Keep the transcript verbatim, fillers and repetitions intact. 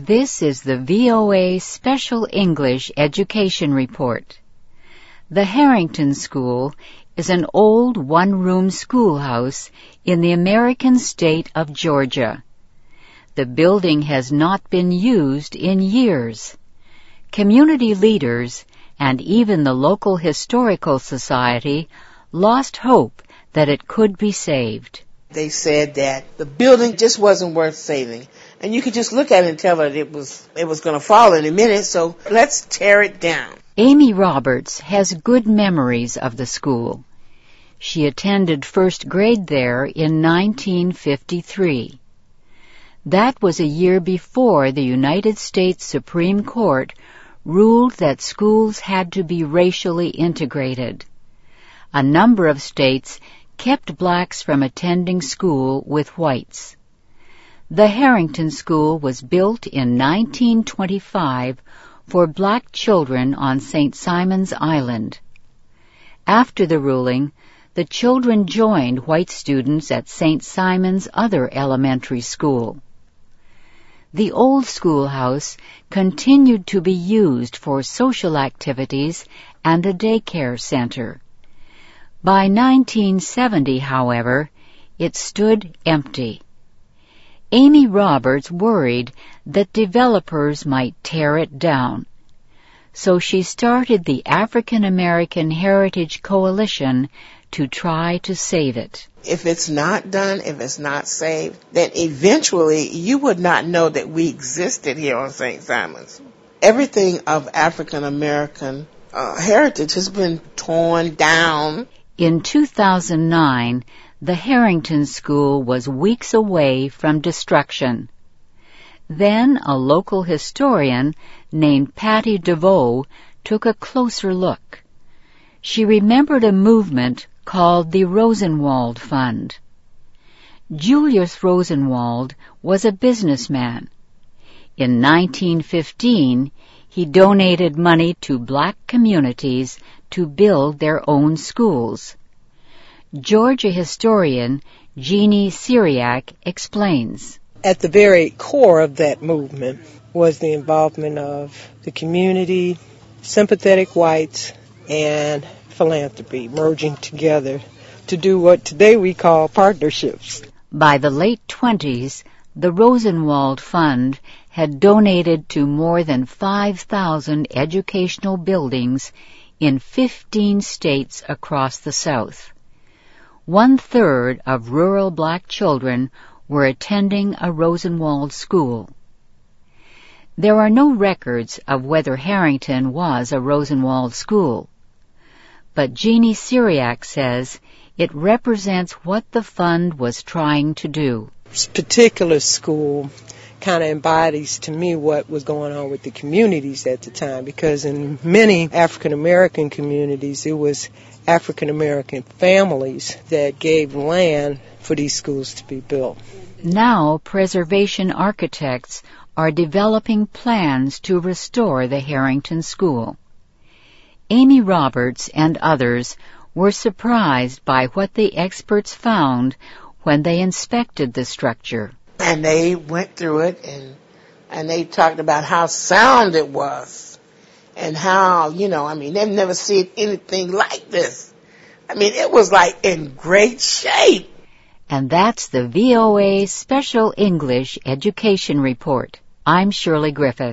This is the V O A Special English Education Report. The Harrington School is an old one-room schoolhouse in the American state of Georgia. The building has not been used in years. Community leaders and even the local historical society lost hope that it could be saved. They said that the building just wasn't worth saving. And you could just look at it and tell that it was it was going to fall in a minute, so let's tear it down. Amy Roberts has good memories of the school. She attended first grade there in nineteen fifty-three. That was a year before the United States Supreme Court ruled that schools had to be racially integrated. A number of states kept blacks from attending school with whites. The Harrington School was built in nineteen twenty-five for black children on Saint Simon's Island. After the ruling, the children joined white students at Saint Simon's other elementary school. The old schoolhouse continued to be used for social activities and a daycare center. By nineteen seventy, however, it stood empty. Amy Roberts worried that developers might tear it down, so she started the African American Heritage Coalition to try to save it. If it's not done, if it's not saved, then eventually you would not know that we existed here on Saint Simon's. Everything of African American uh, heritage has been torn down. In two thousand nine, the Harrington School was weeks away from destruction. Then a local historian named Patty DeVoe took a closer look. She remembered a movement called the Rosenwald Fund. Julius Rosenwald was a businessman. In nineteen fifteen, he donated money to black communities to build their own schools. Georgia historian Jeannie Syriac explains. At the very core of that movement was the involvement of the community, sympathetic whites, and philanthropy merging together to do what today we call partnerships. By the late twenties, the Rosenwald Fund had donated to more than five thousand educational buildings in fifteen states across the South. One-third of rural black children were attending a Rosenwald school. There are no records of whether Harrington was a Rosenwald school, but Jeannie Syriac says it represents what the fund was trying to do. This particular school kind of embodies to me what was going on with the communities at the time, because in many African American communities it was African American families that gave land for these schools to be built. Now preservation architects are developing plans to restore the Harrington School. Amy Roberts and others were surprised by what the experts found when they inspected the structure. And they went through it and and they talked about how sound it was and how, you know, I mean, they've never seen anything like this. I mean, it was like in great shape. And that's the V O A Special English Education Report. I'm Shirley Griffith.